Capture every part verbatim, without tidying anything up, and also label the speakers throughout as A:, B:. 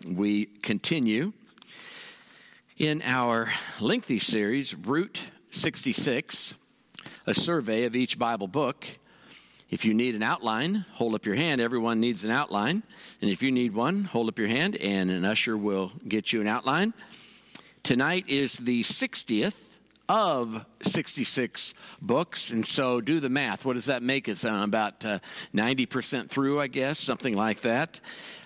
A: we continue in our lengthy series, Route sixty-six, a survey of each Bible book. If you need an outline, hold up your hand. Everyone needs an outline. And if you need one, hold up your hand, and an usher will get you an outline. Tonight is the sixtieth of sixty-six books, and so do the math. What does that make us? Uh, about uh, ninety percent through, I guess, something like that,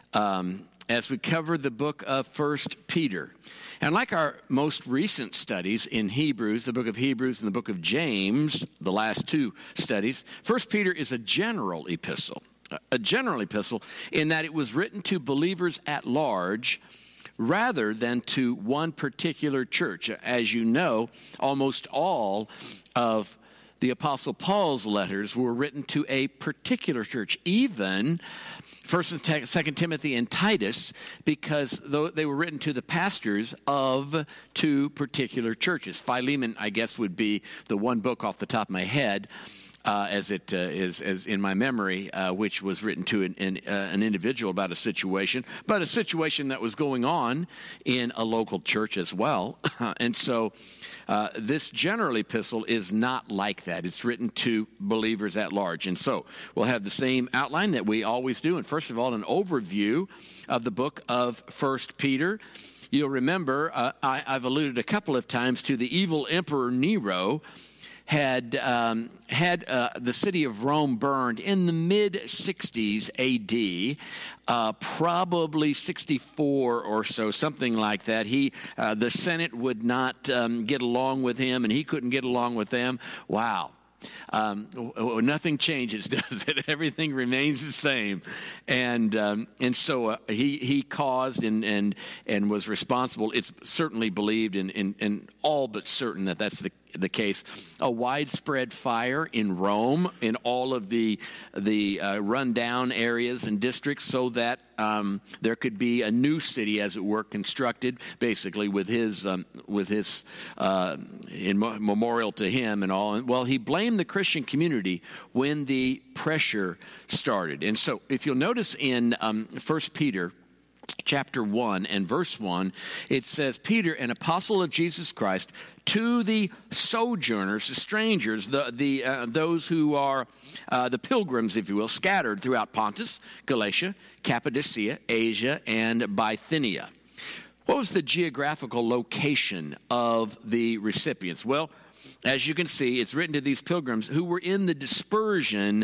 A: um, as we cover the book of First Peter. And like our most recent studies in Hebrews, the book of Hebrews and the book of James, the last two studies, First Peter is a general epistle, a general epistle in that it was written to believers at large rather than to one particular church. As you know, almost all of the Apostle Paul's letters were written to a particular church, even First and Second Timothy and Titus, because they were written to the pastors of two particular churches. Philemon, I guess, would be the one book off the top of my head, uh, as it uh, is as in my memory, uh, which was written to an, an, uh, an individual about a situation, but a situation that was going on in a local church as well. And so uh, this general epistle is not like that. It's written to believers at large. And so we'll have the same outline that we always do. And first of all, an overview of the book of First Peter. You'll remember, uh, I, I've alluded a couple of times to the evil Emperor Nero had um, had uh, the city of Rome burned in the mid sixties A D, uh, probably sixty-four or so, something like that. He, uh, the Senate would not um, get along with him, and he couldn't get along with them. Wow. Um, nothing changes, does it? Everything remains the same, and um, and so uh, he he caused and and and was responsible. It's certainly believed and in, in, in all but certain that that's the the case. A widespread fire in Rome, in all of the the uh, rundown areas and districts, so that um, there could be a new city, as it were, constructed, basically with his um, with his uh, in memorial to him and all. And well, he blamed the Christian community when the pressure started. And so, if you'll notice in um, First Peter chapter one and verse one, it says, Peter, an apostle of Jesus Christ, to the sojourners, the strangers, the the uh, those who are uh, the pilgrims, if you will, scattered throughout Pontus, Galatia, Cappadocia, Asia, and Bithynia. What was the geographical location of the recipients? Well, as you can see, it's written to these pilgrims who were in the dispersion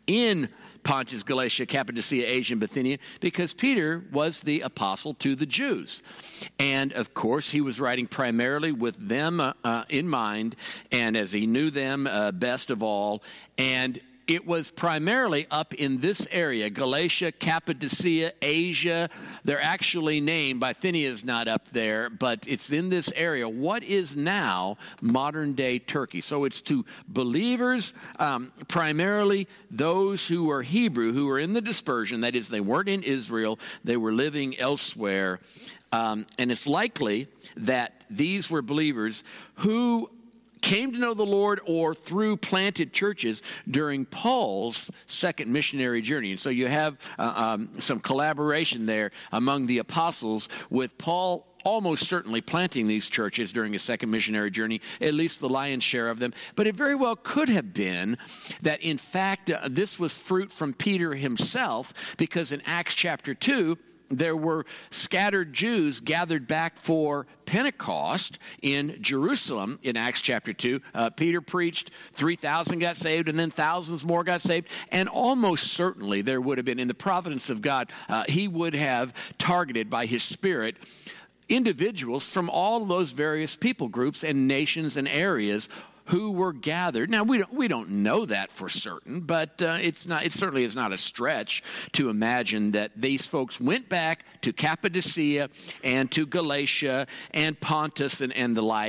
A: in Pontus, Galatia, Cappadocia, Asia, and Bithynia, because Peter was the apostle to the Jews. And, of course, he was writing primarily with them uh, uh, in mind, and as he knew them uh, best of all. And it was primarily up in this area, Galatia, Cappadocia, Asia. They're actually named, Bithynia is not up there, but it's in this area. What is now modern-day Turkey? So it's to believers, um, primarily those who were Hebrew, who were in the dispersion. That is, they weren't in Israel. They were living elsewhere. Um, and it's likely that these were believers who came to know the Lord or through planted churches during Paul's second missionary journey. And so you have uh, um, some collaboration there among the apostles, with Paul almost certainly planting these churches during his second missionary journey, at least the lion's share of them. But it very well could have been that, in fact, uh, this was fruit from Peter himself, because in Acts chapter two, there were scattered Jews gathered back for Pentecost in Jerusalem in Acts chapter two. Uh, Peter preached, three thousand got saved, and then thousands more got saved. And almost certainly there would have been, in the providence of God, uh, he would have targeted by his Spirit individuals from all those various people groups and nations and areas who were gathered. Now, we don't, we don't know that for certain, but uh, it's not. It certainly is not a stretch to imagine that these folks went back to Cappadocia and to Galatia and Pontus and, and the like,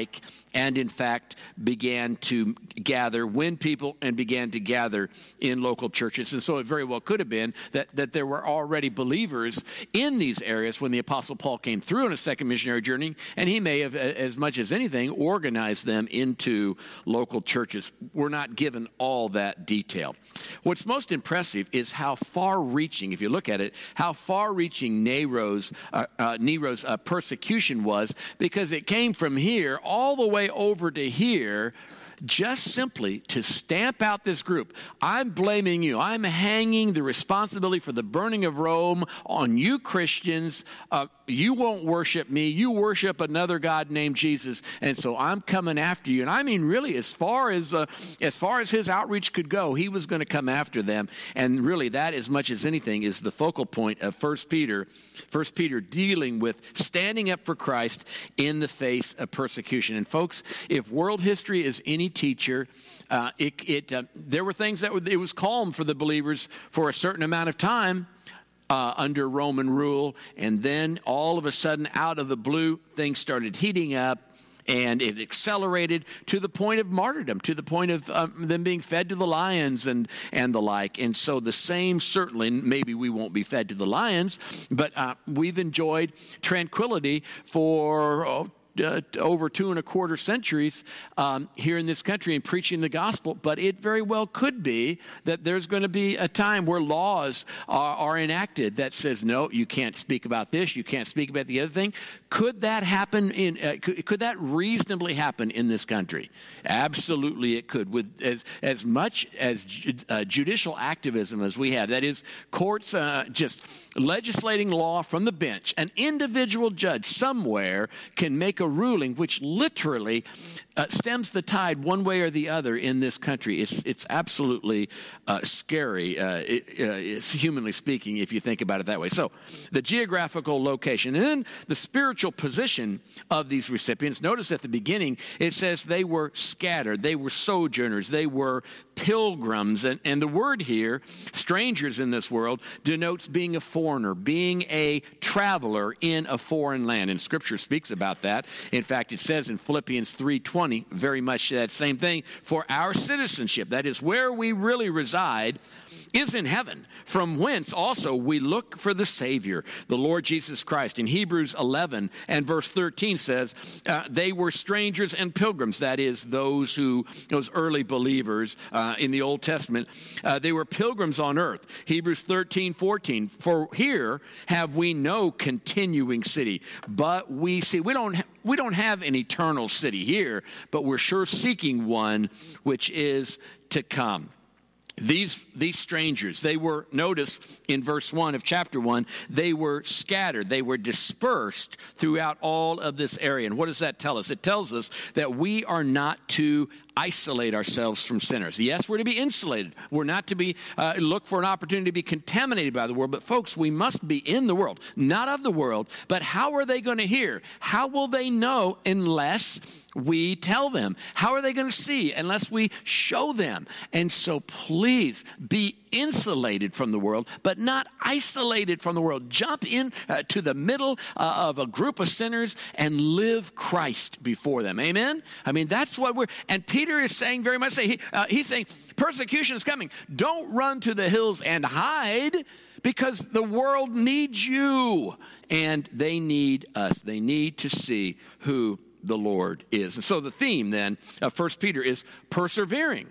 A: and in fact began to gather, win people, and began to gather in local churches. And so it very well could have been that, that there were already believers in these areas when the Apostle Paul came through on a second missionary journey, and he may have, as much as anything, organized them into local churches. We're not given all that detail. What's most impressive is how far-reaching, if you look at it, how far-reaching Nero's, uh, uh, Nero's uh, persecution was, because it came from here all the way over to here, just simply to stamp out this group. I'm blaming you. I'm hanging the responsibility for the burning of Rome on you Christians. Uh, you won't worship me. You worship another God named Jesus, and so I'm coming after you. And I mean, really, as far as uh, as far as his outreach could go, he was going to come after them. And really, that, as much as anything, is the focal point of First Peter. First Peter dealing with standing up for Christ in the face of persecution. And folks, if world history is any teacher, uh, it, it uh, there were things that were, it was calm for the believers for a certain amount of time uh, under Roman rule, and then all of a sudden, out of the blue, things started heating up. And it accelerated to the point of martyrdom, to the point of um, them being fed to the lions and, and the like. And so the same, certainly, maybe we won't be fed to the lions, but uh, we've enjoyed tranquility for oh, Uh, over two and a quarter centuries um, here in this country and preaching the gospel. But it very well could be that there's going to be a time where laws are, are enacted that says, no, you can't speak about this, you can't speak about the other thing. Could that happen in, uh, could, could that reasonably happen in this country? Absolutely it could. With as, as much as ju- uh, judicial activism as we have, that is, courts uh, just legislating law from the bench, an individual judge somewhere can make a ruling which literally uh, stems the tide one way or the other in this country. It's it's absolutely uh, scary, uh, it, uh, it's humanly speaking, if you think about it that way. So the geographical location and then the spiritual position of these recipients. Notice at the beginning it says they were scattered, they were sojourners, they were pilgrims. And, and the word here, strangers in this world, denotes being a foreigner, being a traveler in a foreign land. And Scripture speaks about that. In fact, it says in Philippians three twenty, very much that same thing, for our citizenship, that is where we really reside, is in heaven, from whence also we look for the Savior, the Lord Jesus Christ. In Hebrews eleven and verse thirteen says, uh, they were strangers and pilgrims, that is, those who, those early believers uh, in the Old Testament, uh, they were pilgrims on earth. Hebrews thirteen fourteen, for here have we no continuing city, but we see, we don't, ha- we don't have an eternal city here, but we're sure seeking one which is to come. These these strangers, they were, notice in verse one of chapter one, they were scattered. They were dispersed throughout all of this area. And what does that tell us? It tells us that we are not to isolate ourselves from sinners. Yes, we're to be insulated. We're not to be uh, look for an opportunity to be contaminated by the world. But folks, we must be in the world, not of the world. But how are they going to hear? How will they know unless we tell them? How are they going to see unless we show them? And so please be insulated from the world, but not isolated from the world. Jump in uh, to the middle uh, of a group of sinners and live Christ before them. Amen? I mean, that's what we're, and Peter is saying very much, he, uh, he's saying, persecution is coming. Don't run to the hills and hide, because the world needs you, and they need us. They need to see who the Lord is. And so the theme then of First Peter is persevering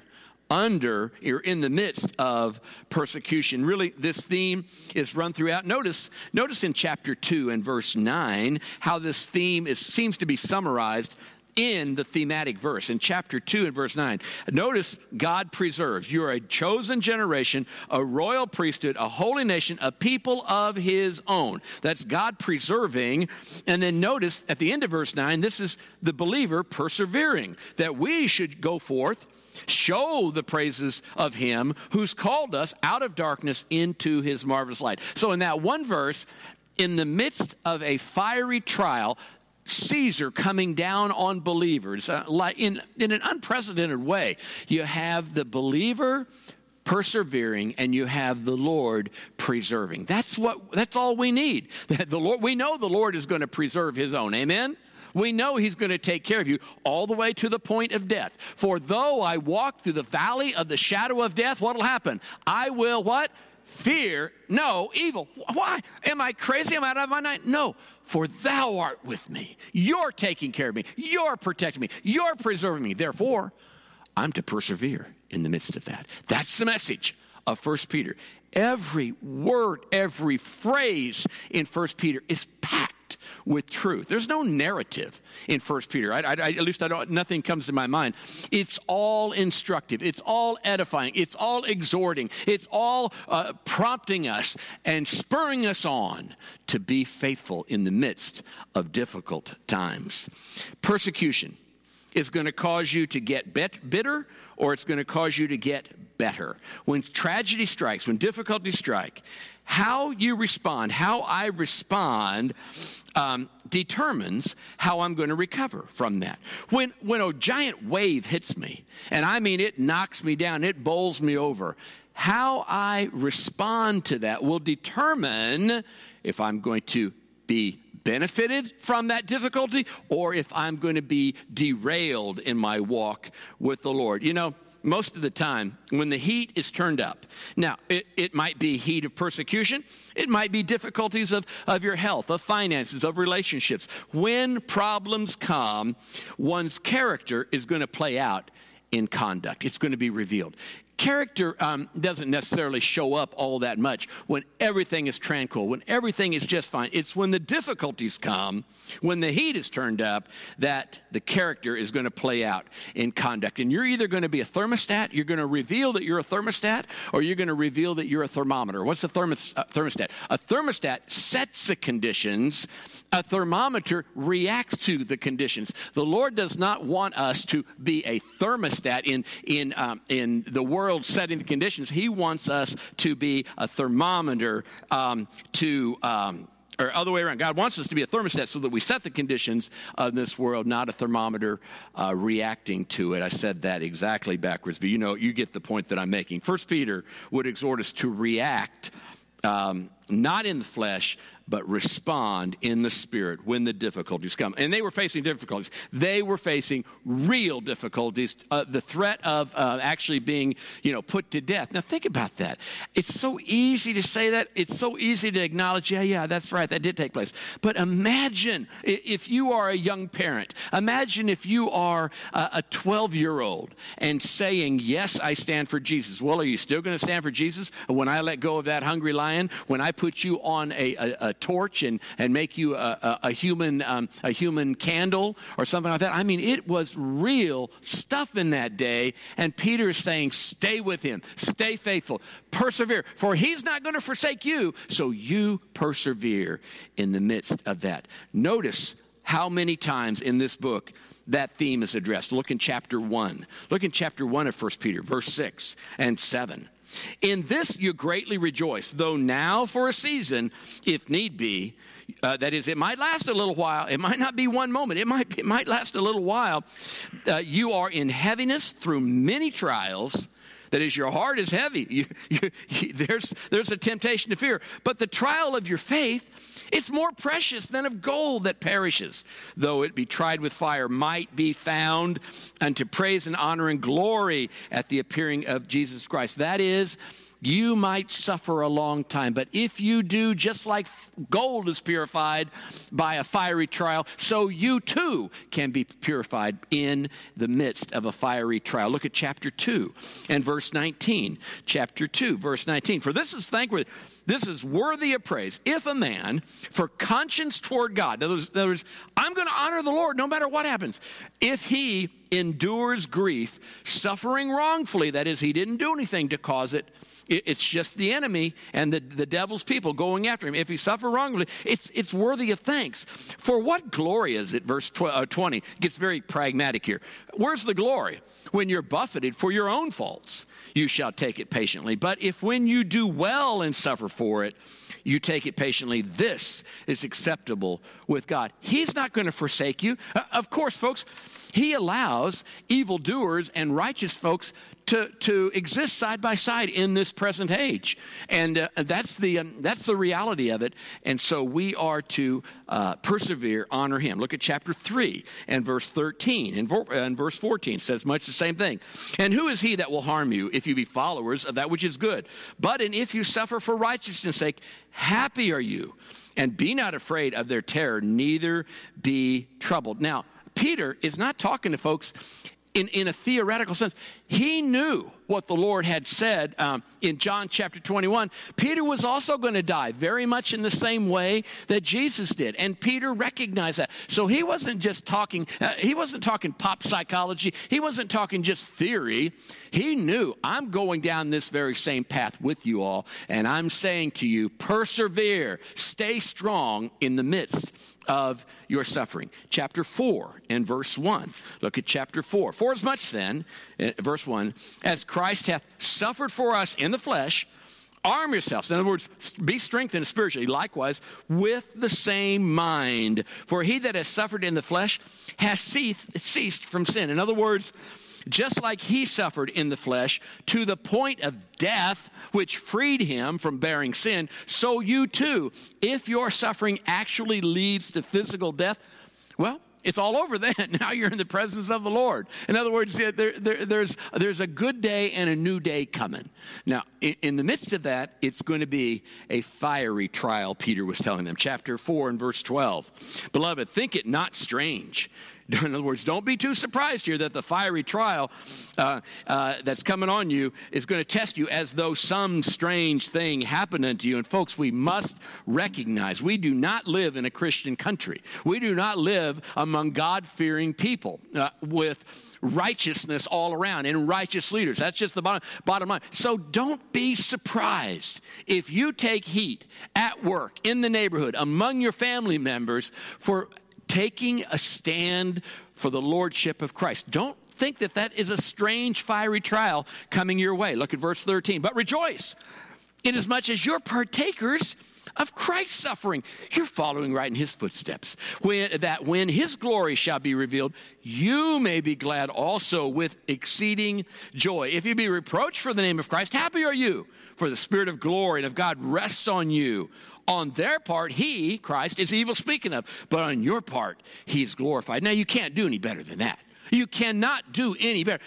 A: under or in the midst of persecution. Really, this theme is run throughout. Notice, notice in chapter two and verse nine how this theme is seems to be summarized in the thematic verse. In chapter two and verse nine, notice God preserves. You're a chosen generation, a royal priesthood, a holy nation, a people of his own. That's God preserving. And then notice at the end of verse nine, this is the believer persevering, that we should go forth, show the praises of him who's called us out of darkness into his marvelous light. So in that one verse, in the midst of a fiery trial, Caesar coming down on believers uh, like in, in an unprecedented way, you have the believer persevering and you have the Lord preserving. That's what that's all we need. The Lord, we know the Lord is going to preserve his own. Amen. We know he's going to take care of you all the way to the point of death. For though I walk through the valley of the shadow of death, what will happen? I will what? Fear no evil. Why? Am I crazy? Am I out of my mind? No. For thou art with me. You're taking care of me. You're protecting me. You're preserving me. Therefore, I'm to persevere in the midst of that. That's the message of First Peter. Every word, every phrase in First Peter is packed with truth. There's no narrative in First Peter. I, I, I, at least I don't, nothing comes to my mind. It's all instructive. It's all edifying. It's all exhorting. It's all uh, prompting us and spurring us on to be faithful in the midst of difficult times. Persecution is going to cause you to get bit, bitter, or it's going to cause you to get better. When tragedy strikes, when difficulties strike, how you respond, how I respond, um, determines how I'm going to recover from that. When when a giant wave hits me, and I mean it knocks me down, it bowls me over, how I respond to that will determine if I'm going to be benefited from that difficulty or if I'm going to be derailed in my walk with the Lord. You know, most of the time, when the heat is turned up, now, it, it might be heat of persecution. It might be difficulties of, of your health, of finances, of relationships. When problems come, one's character is going to play out in conduct. It's going to be revealed. Character um, doesn't necessarily show up all that much when everything is tranquil, when everything is just fine. It's when the difficulties come, when the heat is turned up, that the character is going to play out in conduct. And you're either going to be a thermostat, you're going to reveal that you're a thermostat, or you're going to reveal that you're a thermometer. What's a thermos, uh, thermostat? A thermostat sets the conditions. A thermometer reacts to the conditions. The Lord does not want us to be a thermostat in, in, um, in the world setting the conditions. He wants us to be a thermometer um, to, um, or other way around. God wants us to be a thermostat so that we set the conditions of this world, not a thermometer uh, reacting to it. I said that exactly backwards, but you know, you get the point that I'm making. First Peter would exhort us to react um, not in the flesh, but respond in the Spirit when the difficulties come. And they were facing difficulties. They were facing real difficulties, uh, the threat of uh, actually being, you know, put to death. Now, think about that. It's so easy to say that. It's so easy to acknowledge, yeah, yeah, that's right, that did take place. But imagine if you are a young parent. Imagine if you are a twelve-year-old and saying, yes, I stand for Jesus. Well, are you still going to stand for Jesus when I let go of that hungry lion? When I put you on a, a, a torch and, and make you a, a, a human um, a human candle or something like that? I mean, it was real stuff in that day. And Peter is saying, stay with him, stay faithful, persevere, for he's not going to forsake you. So you persevere in the midst of that. Notice how many times in this book that theme is addressed. Look in chapter one. Look in chapter one of First Peter, verse six and seven. In this you greatly rejoice, though now for a season, if need be, uh, that is, it might last a little while. It might not be one moment. It might, it might last a little while. Uh, you are in heaviness through many trials. That is, your heart is heavy. You, you, you, there's, there's a temptation to fear. But the trial of your faith, it's more precious than of gold that perishes, though it be tried with fire, might be found unto praise and honor and glory at the appearing of Jesus Christ. That is, you might suffer a long time, but if you do, just like gold is purified by a fiery trial, so you too can be purified in the midst of a fiery trial. Look at chapter two and verse nineteen. Chapter two, verse nineteen. For this is thankworthy, this is worthy of praise, if a man, for conscience toward God, in other words, I'm going to honor the Lord no matter what happens, if he endures grief, suffering wrongfully, that is, he didn't do anything to cause it, it's just the enemy and the, the devil's people going after him. If he suffer wrongly, it's it's worthy of thanks. For what glory is it? Verse twenty gets very pragmatic here. Where's the glory? When you're buffeted for your own faults, you shall take it patiently. But if when you do well and suffer for it, you take it patiently. This is acceptable with God. He's not going to forsake you. Uh, of course, folks, he allows evildoers and righteous folks to, to exist side by side in this present age. And uh, that's the um, that's the reality of it. And so we are to uh, persevere, honor him. Look at chapter three and verse thirteen. And, vo- and verse fourteen says much the same thing. And who is he that will harm you if you be followers of that which is good? But and if you suffer for righteousness' sake, happy are you. And be not afraid of their terror, neither be troubled. Now, Peter is not talking to folks in, in a theoretical sense. He knew what the Lord had said um, in John chapter twenty-one. Peter was also going to die very much in the same way that Jesus did. And Peter recognized that. So he wasn't just talking, uh, he wasn't talking pop psychology. He wasn't talking just theory. He knew, I'm going down this very same path with you all. And I'm saying to you, persevere, stay strong in the midst of your suffering. Chapter four and verse one. Look at chapter four. For as much then, verse one, as Christ hath suffered for us in the flesh, arm yourselves. In other words, be strengthened spiritually. Likewise, with the same mind. For he that has suffered in the flesh has ceased, ceased from sin. In other words, just like he suffered in the flesh to the point of death, which freed him from bearing sin, so you too, if your suffering actually leads to physical death, well, it's all over then. Now you're in the presence of the Lord. In other words, there, there, there's, there's a good day and a new day coming. Now, in, in the midst of that, it's going to be a fiery trial, Peter was telling them. Chapter four and verse twelve. Beloved, think it not strange. In other words, don't be too surprised here that the fiery trial uh, uh, that's coming on you is going to test you as though some strange thing happened unto you. And folks, we must recognize we do not live in a Christian country. We do not live among God-fearing people uh, with righteousness all around and righteous leaders. That's just the bottom, bottom line. So don't be surprised if you take heat at work, in the neighborhood, among your family members for taking a stand for the lordship of Christ. Don't think that that is a strange, fiery trial coming your way. Look at verse thirteen. But rejoice, inasmuch as you're partakers of Christ's suffering. You're following right in his footsteps. When, that when his glory shall be revealed, you may be glad also with exceeding joy. If you be reproached for the name of Christ, happy are you, for the Spirit of glory and of God rests on you. On their part, he, Christ, is evil speaking of, but on your part, he's glorified. Now, you can't do any better than that. You cannot do any better.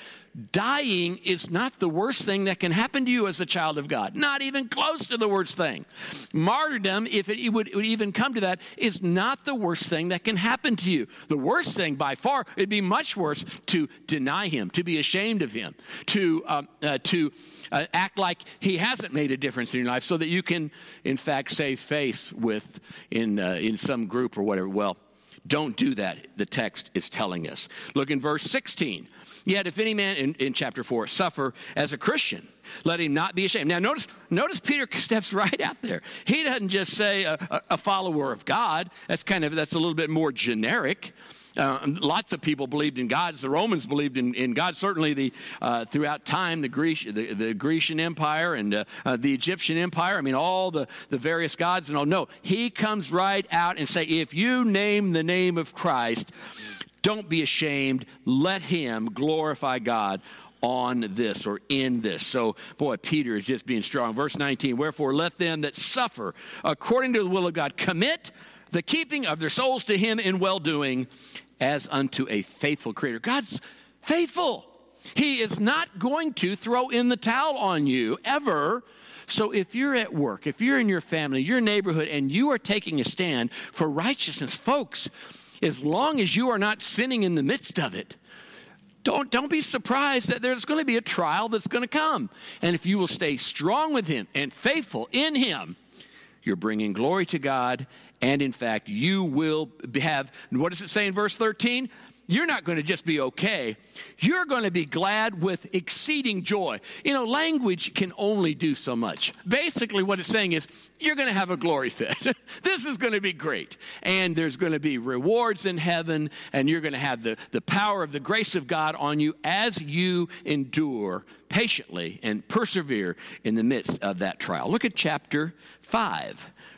A: Dying is not the worst thing that can happen to you as a child of God. Not even close to the worst thing. Martyrdom, if it would, it would even come to that, is not the worst thing that can happen to you. The worst thing by far, it'd be much worse to deny him, to be ashamed of him, to um, uh, to uh, act like he hasn't made a difference in your life so that you can, in fact, save face with in uh, in some group or whatever. Well, don't do that, the text is telling us. Look in verse sixteen. Yet if any man, in, in chapter four, suffer as a Christian, let him not be ashamed. Now notice, notice Peter steps right out there. He doesn't just say a, a, a follower of God. That's kind of, that's a little bit more generic. Uh, lots of people believed in gods. The Romans believed in, in God. Certainly, the uh, throughout time, the, Greece, the, the Grecian Empire and uh, uh, the Egyptian Empire. I mean, all the, the various gods and all. No, he comes right out and say, if you name the name of Christ, don't be ashamed. Let him glorify God on this or in this. So, boy, Peter is just being strong. Verse nineteen, wherefore let them that suffer according to the will of God commit the keeping of their souls to him in well-doing as unto a faithful creator. God's faithful. He is not going to throw in the towel on you ever. So if you're at work, if you're in your family, your neighborhood, and you are taking a stand for righteousness, folks, as long as you are not sinning in the midst of it, don't, don't be surprised that there's going to be a trial that's going to come. And if you will stay strong with him and faithful in him, you're bringing glory to God. And in fact, you will have, what does it say in verse thirteen? You're not going to just be okay. You're going to be glad with exceeding joy. You know, language can only do so much. Basically, what it's saying is, you're going to have a glory fit. This is going to be great. And there's going to be rewards in heaven, and you're going to have the, the power of the grace of God on you as you endure patiently and persevere in the midst of that trial. Look at chapter five,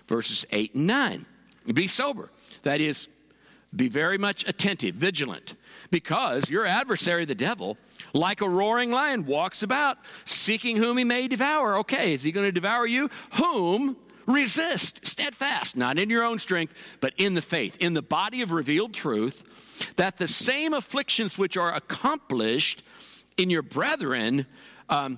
A: verses eight and nine. Be sober. That is, be very much attentive, vigilant, because your adversary, the devil, like a roaring lion, walks about, seeking whom he may devour. Okay, is he going to devour you? Whom resist, steadfast, not in your own strength, but in the faith, in the body of revealed truth, that the same afflictions which are accomplished in your brethren, um,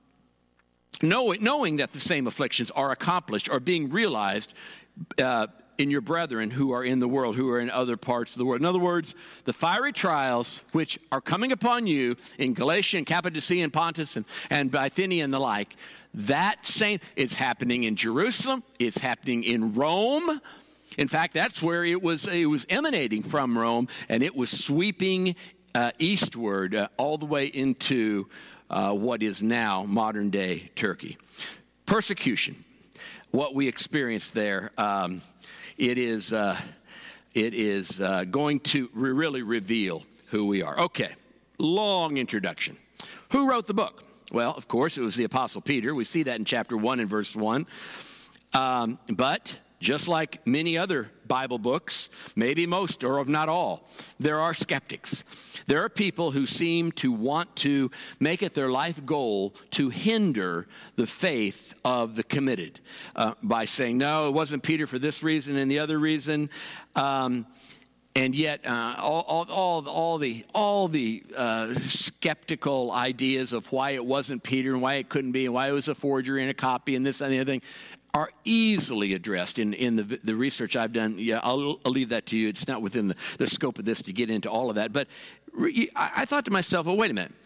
A: knowing, knowing that the same afflictions are accomplished, are being realized uh, in your brethren who are in the world, who are in other parts of the world. In other words, the fiery trials which are coming upon you in Galatia and Cappadocia and Pontus and, and Bithynia and the like, that same, it's happening in Jerusalem, it's happening in Rome. In fact, that's where it was, it was emanating from Rome, and it was sweeping uh, eastward uh, all the way into uh, what is now modern-day Turkey. Persecution, what we experienced there, um, it is uh, it is uh, going to re- really reveal who we are. Okay, long introduction. Who wrote the book? Well, of course, it was the Apostle Peter. We see that in chapter one and verse one. Um, but just like many other Bible books, maybe most or not all, there are skeptics. There are people who seem to want to make it their life goal to hinder the faith of the committed uh, by saying, no, it wasn't Peter for this reason and the other reason. Um, and yet, uh, all, all, all, all the all the uh, skeptical ideas of why it wasn't Peter and why it couldn't be and why it was a forgery and a copy and this and the other thing are easily addressed in, in the, the research I've done. Yeah, I'll, I'll leave that to you. It's not within the, the scope of this to get into all of that. But re, I, I thought to myself, well, wait a minute.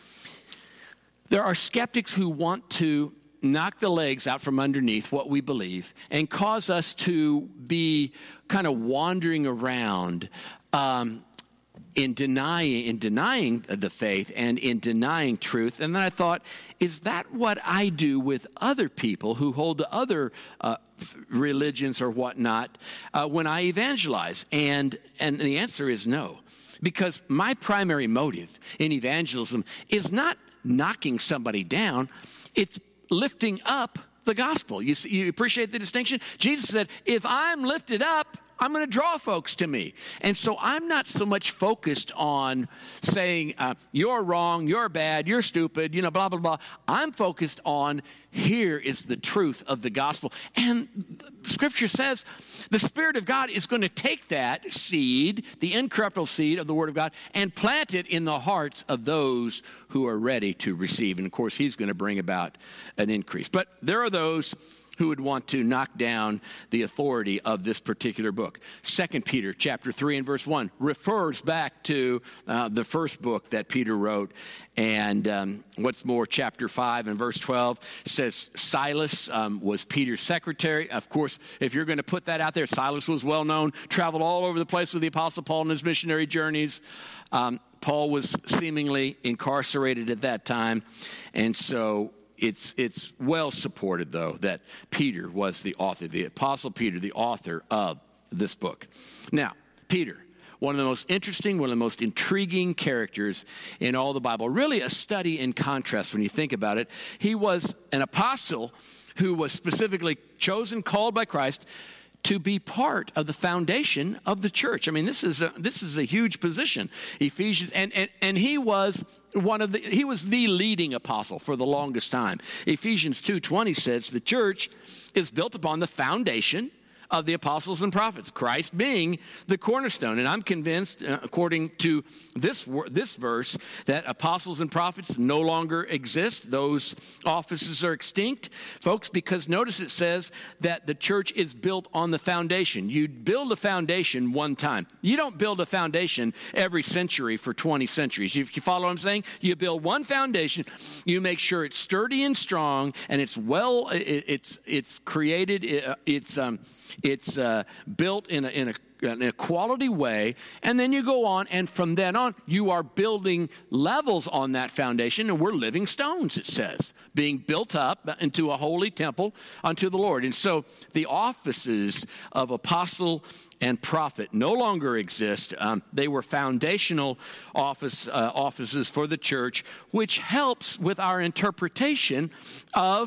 A: There are skeptics who want to knock the legs out from underneath what we believe and cause us to be kind of wandering around um, in denying in denying the faith and in denying truth. And then I thought, is that what I do with other people who hold to other uh, religions or whatnot uh, when I evangelize? And and the answer is no, because my primary motive in evangelism is not knocking somebody down; it's lifting up the gospel. You see, you appreciate the distinction? Jesus said, "If I'm lifted up, I'm going to draw folks to me." And so I'm not so much focused on saying, uh, you're wrong, you're bad, you're stupid, you know, blah, blah, blah. I'm focused on here is the truth of the gospel. And Scripture says the Spirit of God is going to take that seed, the incorruptible seed of the Word of God, and plant it in the hearts of those who are ready to receive. And, of course, He's going to bring about an increase. But there are those who would want to knock down the authority of this particular book. Second Peter chapter three and verse one refers back to uh, the first book that Peter wrote. And um, what's more, chapter five and verse twelve says Silas um, was Peter's secretary. Of course, if you're going to put that out there, Silas was well known, traveled all over the place with the Apostle Paul on his missionary journeys. Um, Paul was seemingly incarcerated at that time. And so It's it's well supported, though, that Peter was the author, the Apostle Peter, the author of this book. Now, Peter, one of the most interesting, one of the most intriguing characters in all the Bible, really a study in contrast when you think about it. He was an apostle who was specifically chosen, called by Christ to be part of the foundation of the church. I mean, this is a, this is a huge position. Ephesians, and, and, and he was one of the, he was the leading apostle for the longest time. Ephesians two twenty says the church is built upon the foundation of the apostles and prophets, Christ being the cornerstone. And I'm convinced, uh, according to this this verse, that apostles and prophets no longer exist. Those offices are extinct, folks, because notice it says that the church is built on the foundation. You build a foundation one time. You don't build a foundation every century for twenty centuries. You, you follow what I'm saying? You build one foundation. You make sure it's sturdy and strong, and it's well, it, it's it's created, it, it's um, It's uh, built in a, in, a, in a quality way, and then you go on, and from then on, you are building levels on that foundation, and we're living stones, it says, being built up into a holy temple unto the Lord. And so the offices of apostle and prophet no longer exist. Um, they were foundational office uh, offices for the church, which helps with our interpretation of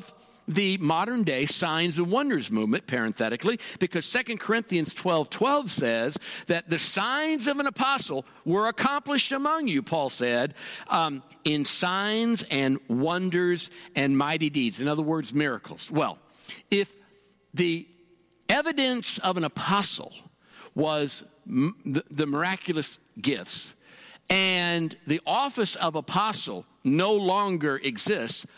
A: the modern day signs and wonders movement, parenthetically, because Second Corinthians twelve twelve says that the signs of an apostle were accomplished among you, Paul said, um, in signs and wonders and mighty deeds. In other words, miracles. Well, if the evidence of an apostle was m- the, the miraculous gifts, and the office of apostle no longer exists,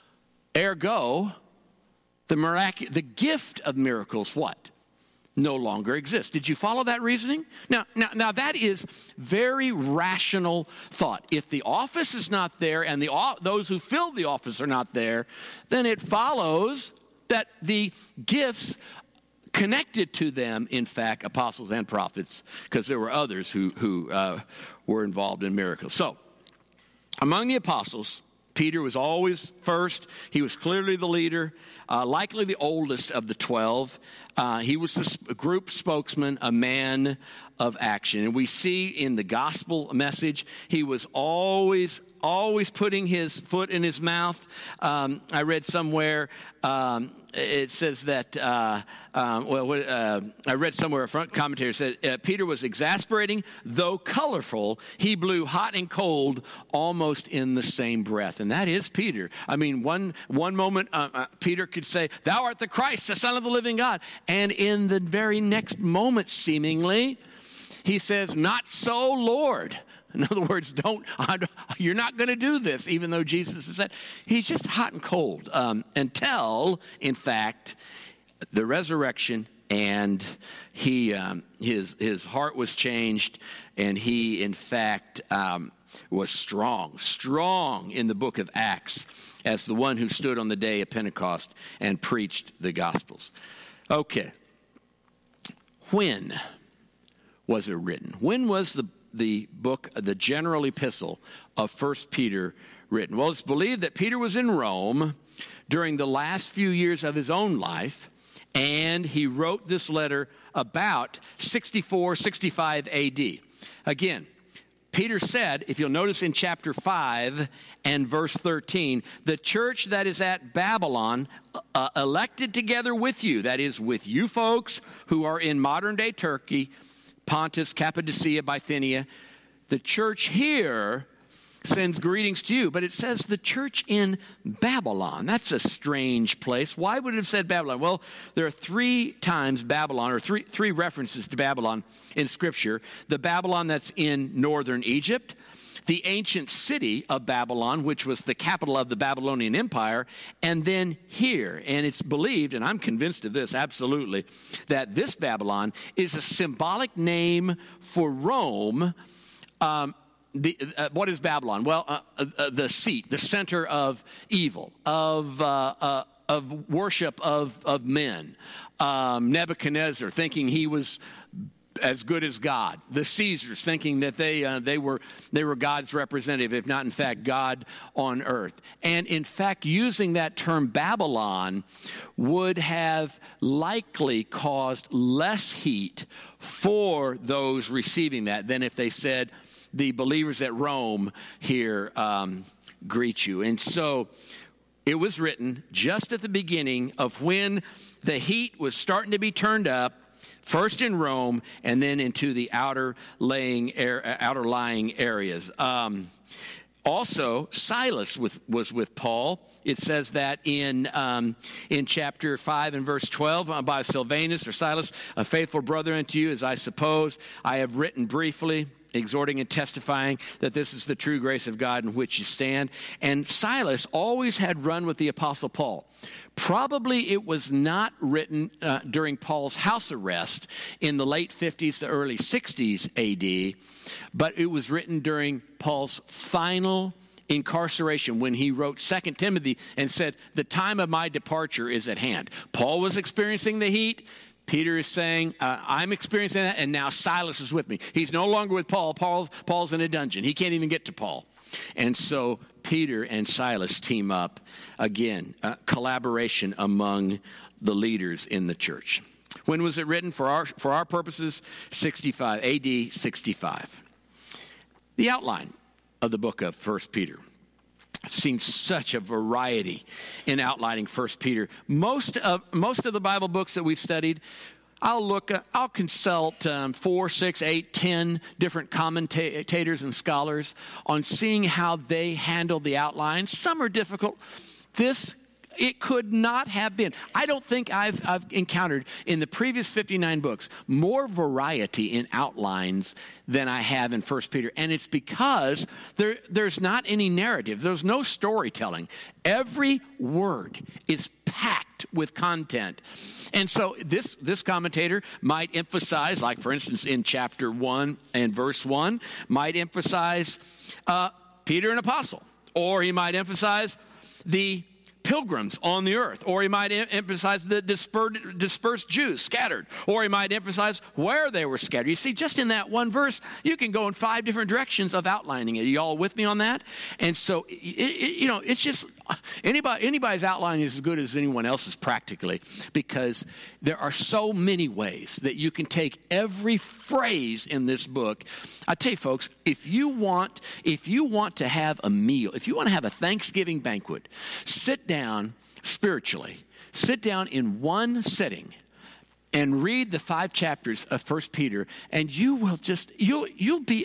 A: ergo, the mirac- the gift of miracles, what? No longer exists. Did you follow that reasoning? Now, now, now that is very rational thought. If the office is not there and the those who fill the office are not there, then it follows that the gifts connected to them, in fact, apostles and prophets, because there were others who, who uh, were involved in miracles. So, among the apostles, Peter was always first. He was clearly the leader, uh, likely the oldest of the twelve. Uh, he was the group spokesman, a man of action. And we see in the gospel message, he was always, always putting his foot in his mouth. Um, I read somewhere, um, it says that, uh, um, well, uh, I read somewhere, a front commentator said, uh, Peter was exasperating, though colorful. He blew hot and cold almost in the same breath. And that is Peter. I mean, one one moment, uh, uh, Peter could say, thou art the Christ, the Son of the living God. And in the very next moment, seemingly, he says, not so, Lord. In other words, don't, you're not going to do this, even though Jesus has said. He's just hot and cold um, until, in fact, the resurrection, and he um, his his heart was changed, and he, in fact, um, was strong, strong in the book of Acts as the one who stood on the day of Pentecost and preached the Gospels. Okay. When was it written? When was the the book, the general epistle of First Peter written? Well, it's believed that Peter was in Rome during the last few years of his own life, and he wrote this letter about sixty-four, sixty-five A D. Again, Peter said, if you'll notice in chapter five and verse thirteen, the church that is at Babylon uh, elected together with you, that is with you folks who are in modern day Turkey, Pontus, Cappadocia, Bithynia. The church here sends greetings to you, but it says the church in Babylon. That's a strange place. Why would it have said Babylon? Well, there are three times Babylon, or three three references to Babylon in Scripture. The Babylon that's in northern Egypt, the ancient city of Babylon, which was the capital of the Babylonian Empire, and then here. And it's believed, and I'm convinced of this absolutely, that this Babylon is a symbolic name for Rome. Um, the, uh, what is Babylon? Well, uh, uh, the seat, the center of evil, of uh, uh, of worship of, of men. Um, Nebuchadnezzar, thinking he was as good as God. The Caesars, thinking that they uh, they were they were God's representative, if not in fact God on earth. And in fact, using that term Babylon would have likely caused less heat for those receiving that than if they said, the believers at Rome here um, greet you. And so it was written just at the beginning of when the heat was starting to be turned up, first in Rome, and then into the outer laying, outer lying areas. Um, also, Silas with, was with Paul. It says that in um, in chapter five and verse twelve, uh, by Silvanus or Silas, a faithful brother unto you, as I suppose, I have written briefly, exhorting and testifying that this is the true grace of God in which you stand. And Silas always had run with the Apostle Paul. Probably it was not written uh, during Paul's house arrest in the late fifties to early sixties A D, but it was written during Paul's final incarceration when he wrote Second Timothy and said, the time of my departure is at hand. Paul was experiencing the heat. Peter is saying, uh, I'm experiencing that, and now Silas is with me. He's no longer with Paul. Paul's, Paul's in a dungeon. He can't even get to Paul. And so Peter and Silas team up. Again, uh, collaboration among the leaders in the church. When was it written? For our, for our purposes, sixty-five, A D sixty-five. The outline of the book of First Peter. I've seen such a variety in outlining First Peter. Most of most of the Bible books that we've studied, I'll look, I'll consult um, four, six, eight, ten different commentators and scholars on seeing how they handle the outlines. Some are difficult. This, it could not have been. I don't think I've, I've encountered in the previous fifty-nine books more variety in outlines than I have in First Peter. And it's because there, there's not any narrative. There's no storytelling. Every word is packed with content. And so this, this commentator might emphasize, like for instance in chapter one and verse one, might emphasize uh, Peter an apostle. Or he might emphasize the pilgrims on the earth. Or he might em- emphasize the dispersed, dispersed Jews scattered. Or he might emphasize where they were scattered. You see, just in that one verse, you can go in five different directions of outlining it. Are you all with me on that? And so, it, it, you know, it's just, anybody, anybody's outline is as good as anyone else's practically, because there are so many ways that you can take every phrase in this book. I tell you folks, if you want, if you want to have a meal, if you want to have a Thanksgiving banquet, sit down down spiritually, sit down in one sitting and read the five chapters of First Peter, and you will just, you'll, you'll be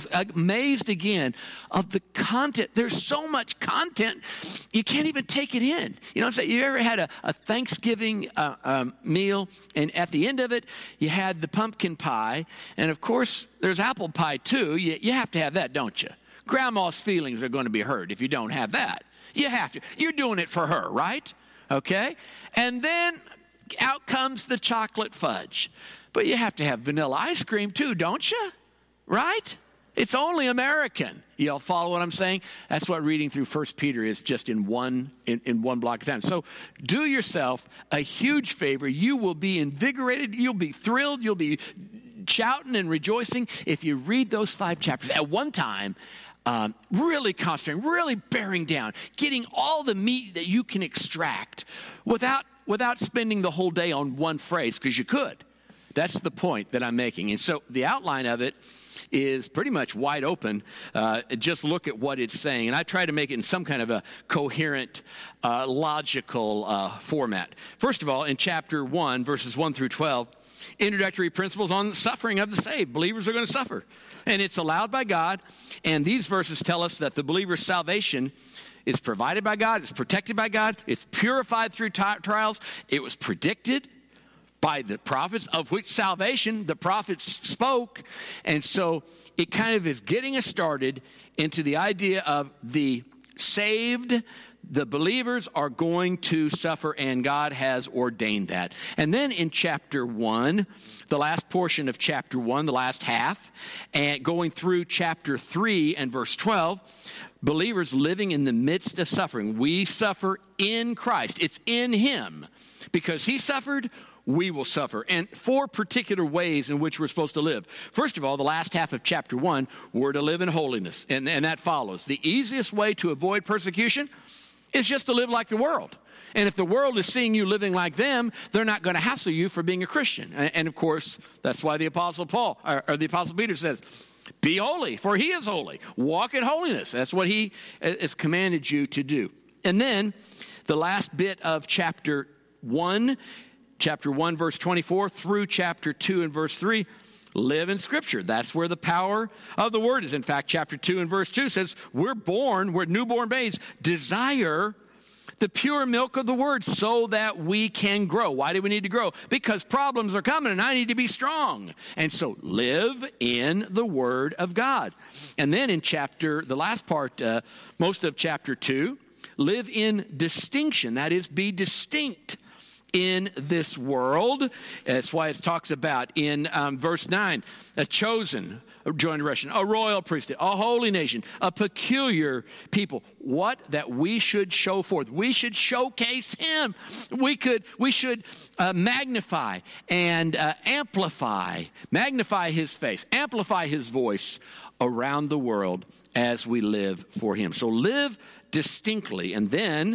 A: amazed again of the content. There's so much content, you can't even take it in. You know what I'm saying? You ever had a, a Thanksgiving uh, um, meal, and at the end of it, you had the pumpkin pie, and of course, there's apple pie too. You, you have to have that, don't you? Grandma's feelings are going to be hurt if you don't have that. You have to. You're doing it for her, right? Okay? And then out comes the chocolate fudge. But you have to have vanilla ice cream too, don't you? Right? It's only American. You all follow what I'm saying? That's what reading through First Peter is, just in one in, in one block of time. So do yourself a huge favor. You will be invigorated. You'll be thrilled. You'll be shouting and rejoicing if you read those five chapters at one time. Um, really concentrating, really bearing down, getting all the meat that you can extract without without spending the whole day on one phrase, because you could. That's the point that I'm making. And so the outline of it is pretty much wide open. Uh, just look at what it's saying. And I try to make it in some kind of a coherent, uh, logical uh, format. First of all, in chapter one, verses one through twelve, introductory principles on the suffering of the saved. Believers are going to suffer. And it's allowed by God. And these verses tell us that the believer's salvation is provided by God. It's protected by God. It's purified through t- trials. It was predicted by the prophets, of which salvation the prophets spoke. And so it kind of is getting us started into the idea of the saved. The believers are going to suffer, and God has ordained that. And then in chapter one, the last portion of chapter one, the last half, and going through chapter three and verse twelve, believers living in the midst of suffering. We suffer in Christ. It's in Him. Because He suffered, we will suffer. And four particular ways in which we're supposed to live. First of all, the last half of chapter one, we're to live in holiness. And, and that follows. The easiest way to avoid persecution is just to live like the world. And if the world is seeing you living like them, they're not going to hassle you for being a Christian. And, and of course, that's why the Apostle Paul, or, or the Apostle Peter says, be holy, for He is holy. Walk in holiness. That's what He has commanded you to do. And then the last bit of chapter one, chapter one, verse twenty-four, through chapter two and verse three, live in Scripture. That's where the power of the Word is. In fact, chapter two and verse two says, we're born, we're newborn babes, desire the pure milk of the Word so that we can grow. Why do we need to grow? Because problems are coming and I need to be strong. And so live in the Word of God. And then in chapter, the last part, uh, most of chapter two, live in distinction. That is, be distinct in this world. That's why it talks about in um, verse nine, a chosen generation, a royal priesthood, a holy nation, a peculiar people. What? That we should show forth. We should showcase Him. We could, we should uh, magnify and uh, amplify, magnify His face, amplify His voice around the world as we live for Him. So live distinctly. And then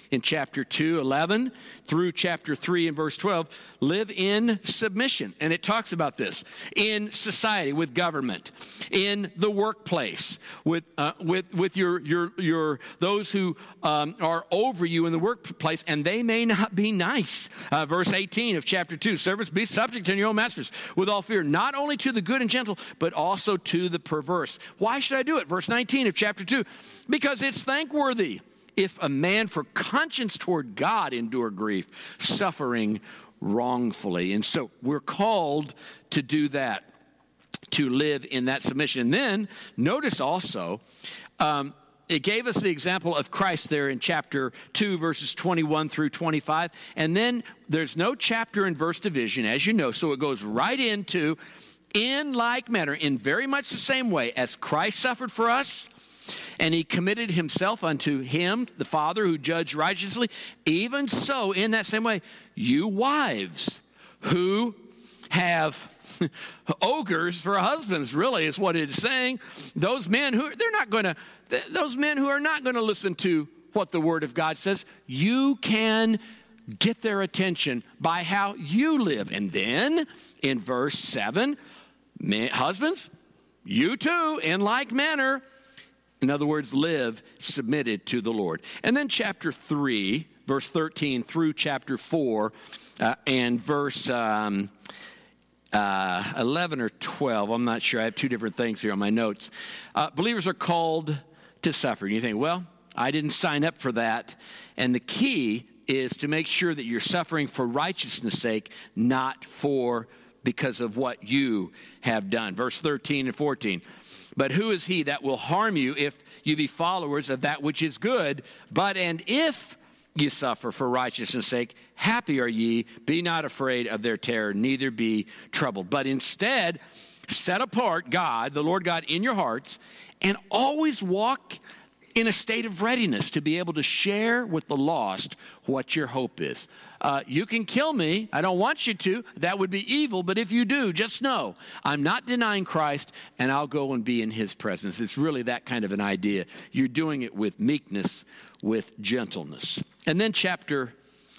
A: in chapter two, eleven through chapter three and verse twelve, live in submission. And it talks about this in society, with government, in the workplace, with uh, with with your your your those who um, are over you in the workplace, and they may not be nice. Uh, verse eighteen of chapter two, servants, be subject to your own masters with all fear, not only to the good and gentle, but also to the perverse. Why should I do it? Verse nineteen of chapter two, because it's thankworthy if a man for conscience toward God endure grief, suffering wrongfully. And so we're called to do that, to live in that submission. And then notice also, um, it gave us the example of Christ there in chapter two, verses twenty-one through twenty-five. And then there's no chapter and verse division, as you know, so it goes right into, in like manner, in very much the same way as Christ suffered for us, and he committed himself unto him, the Father, who judged righteously. Even so, in that same way, you wives who have ogres for husbands, really is what it is saying. Those men who, they're not going to, those men who are not going to listen to what the Word of God says, you can get their attention by how you live. And then in verse seven, men, husbands, you too, in like manner. In other words, live submitted to the Lord. And then chapter three, verse thirteen through chapter four, uh, and verse um, uh, eleven or twelve. I'm not sure. I have two different things here on my notes. Uh, believers are called to suffer. And you think, well, I didn't sign up for that. And the key is to make sure that you're suffering for righteousness' sake, not for because of what you have done. Verse thirteen and fourteen. But who is he that will harm you if you be followers of that which is good? But and if you suffer for righteousness' sake, happy are ye. Be not afraid of their terror, neither be troubled. But instead, set apart God, the Lord God, in your hearts, and always walk in a state of readiness to be able to share with the lost what your hope is. Uh, you can kill me. I don't want you to. That would be evil. But if you do, just know I'm not denying Christ, and I'll go and be in his presence. It's really that kind of an idea. You're doing it with meekness, with gentleness. And then chapter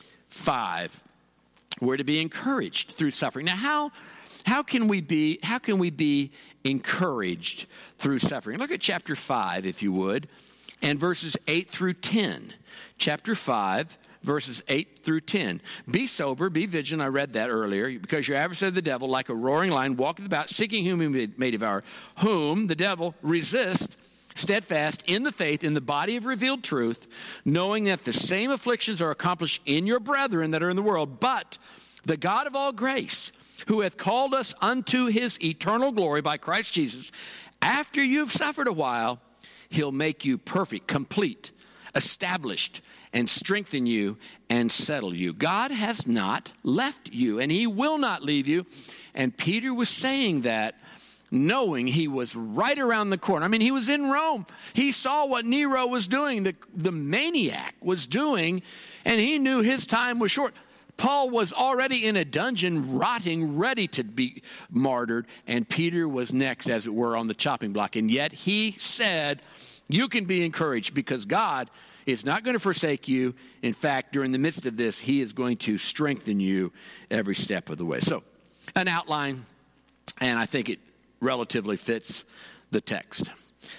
A: five, we're to be encouraged through suffering. Now, how how can we be how can we be encouraged through suffering? Look at chapter five, if you would. And verses eight through ten. Chapter five, verses eight through ten. Be sober, be vigilant. I read that earlier. Because your adversary, the devil, like a roaring lion, walketh about, seeking whom he may devour. Whom the devil resists, steadfast in the faith, in the body of revealed truth, knowing that the same afflictions are accomplished in your brethren that are in the world. But the God of all grace, who hath called us unto his eternal glory by Christ Jesus, after you've suffered a while, he'll make you perfect, complete, established, and strengthen you and settle you. God has not left you, and he will not leave you. And Peter was saying that knowing he was right around the corner. I mean, he was in Rome. He saw what Nero was doing, the, the maniac was doing, and he knew his time was short. Paul was already in a dungeon, rotting, ready to be martyred, and Peter was next, as it were, on the chopping block. And yet he said, you can be encouraged because God is not going to forsake you. In fact, during the midst of this, he is going to strengthen you every step of the way. So, an outline, and I think it relatively fits the text.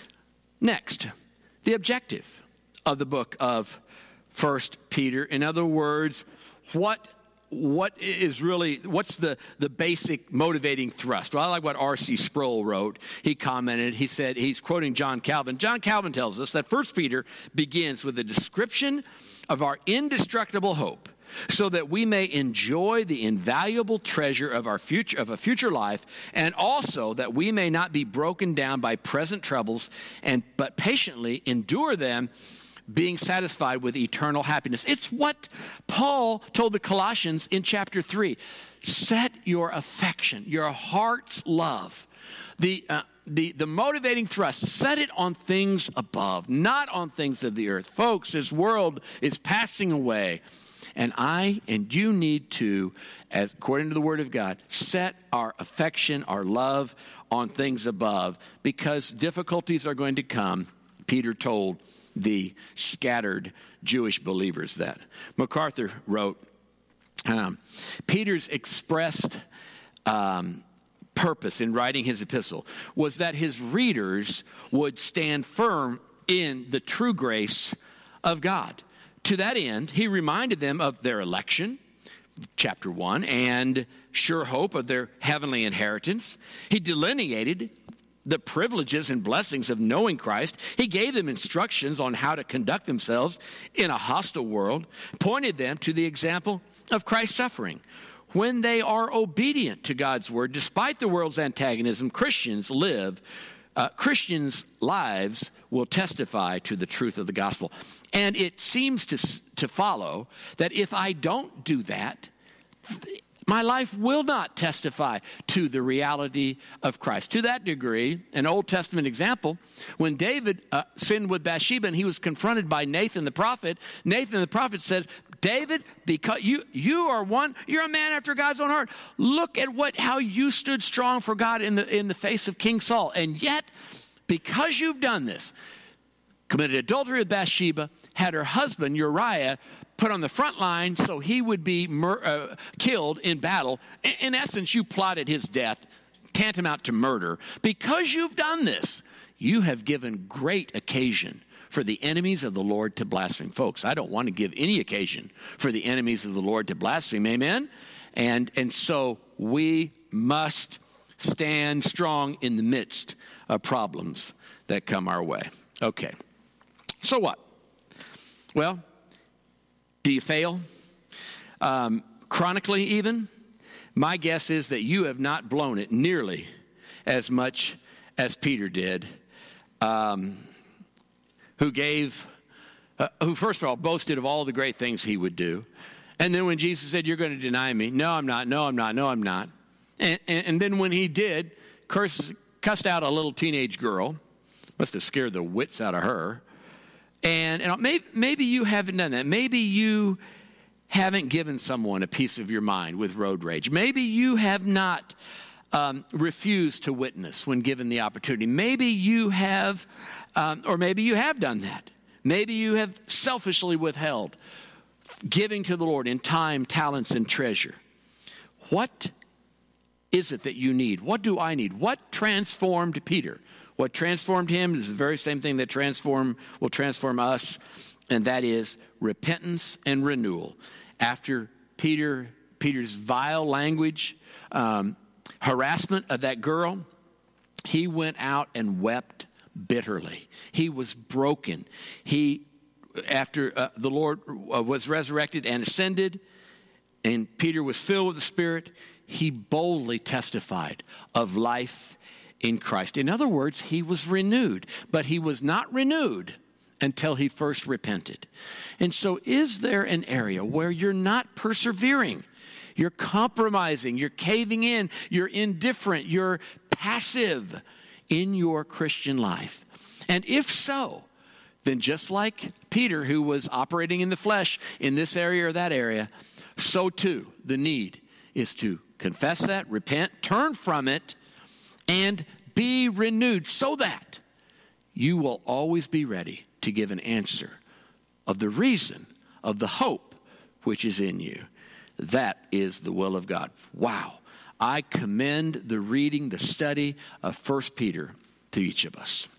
A: Next, the objective of the book of First Peter. In other words, what what is really, what's the, the basic motivating thrust? Well, I like what R C Sproul wrote. He commented, he said, he's quoting John Calvin. John Calvin tells us that First Peter begins with a description of our indestructible hope, so that we may enjoy the invaluable treasure of our future, of a future life, and also that we may not be broken down by present troubles, and but patiently endure them, being satisfied with eternal happiness. It's what Paul told the Colossians in chapter three. Set your affection, your heart's love, the uh, the the motivating thrust, set it on things above, not on things of the earth. Folks, this world is passing away. And I and you need to, as according to the Word of God, set our affection, our love on things above, because difficulties are going to come. Peter told the scattered Jewish believers that. MacArthur wrote, um, Peter's expressed um, purpose in writing his epistle was that his readers would stand firm in the true grace of God. To that end, he reminded them of their election, chapter one, and sure hope of their heavenly inheritance. He delineated the privileges and blessings of knowing Christ. He gave them instructions on how to conduct themselves in a hostile world, pointed them to the example of Christ's suffering. When they are obedient to God's word, despite the world's antagonism, Christians live, uh, Christians' lives will testify to the truth of the gospel. And it seems to, to follow that if I don't do that, th- my life will not testify to the reality of Christ. To that degree, an Old Testament example, when David uh, sinned with Bathsheba and he was confronted by Nathan the prophet, Nathan the prophet said, David, because you you are one, you're a man after God's own heart. Look at what how you stood strong for God in the in the face of King Saul. And yet, because you've done this, committed adultery with Bathsheba, had her husband Uriah put on the front line so he would be mur- uh, killed in battle. In, in essence, you plotted his death, tantamount to murder. Because you've done this, you have given great occasion for the enemies of the Lord to blaspheme. Folks, I don't want to give any occasion for the enemies of the Lord to blaspheme. Amen? And, and so we must stand strong in the midst of problems that come our way. Okay. So what? Well, do you fail? Um, chronically even? My guess is that you have not blown it nearly as much as Peter did, um, who gave, uh, who first of all boasted of all the great things he would do. And then when Jesus said, you're going to deny me. No, I'm not. No, I'm not. No, I'm not. And, and, and then when he did, cursed, cussed out a little teenage girl. Must have scared the wits out of her. And, and maybe, maybe you haven't done that. Maybe you haven't given someone a piece of your mind with road rage. Maybe you have not um, refused to witness when given the opportunity. Maybe you have, um, or maybe you have done that. Maybe you have selfishly withheld giving to the Lord in time, talents, and treasure. What is it that you need? What do I need? What transformed Peter? What transformed him is the very same thing that transform will transform us, and that is repentance and renewal. After Peter, Peter's vile language, um, harassment of that girl, he went out and wept bitterly. He was broken. He, after uh, the Lord uh, was resurrected and ascended, and Peter was filled with the Spirit, he boldly testified of life in Christ. In other words, he was renewed, but he was not renewed until he first repented. And so is there an area where you're not persevering? You're compromising, you're caving in, you're indifferent, you're passive in your Christian life. And if so, then just like Peter, who was operating in the flesh in this area or that area, so too the need is to confess that, repent, turn from it, and be renewed so that you will always be ready to give an answer of the reason of the hope which is in you. That is the will of God. Wow. I commend the reading, the study of First Peter to each of us.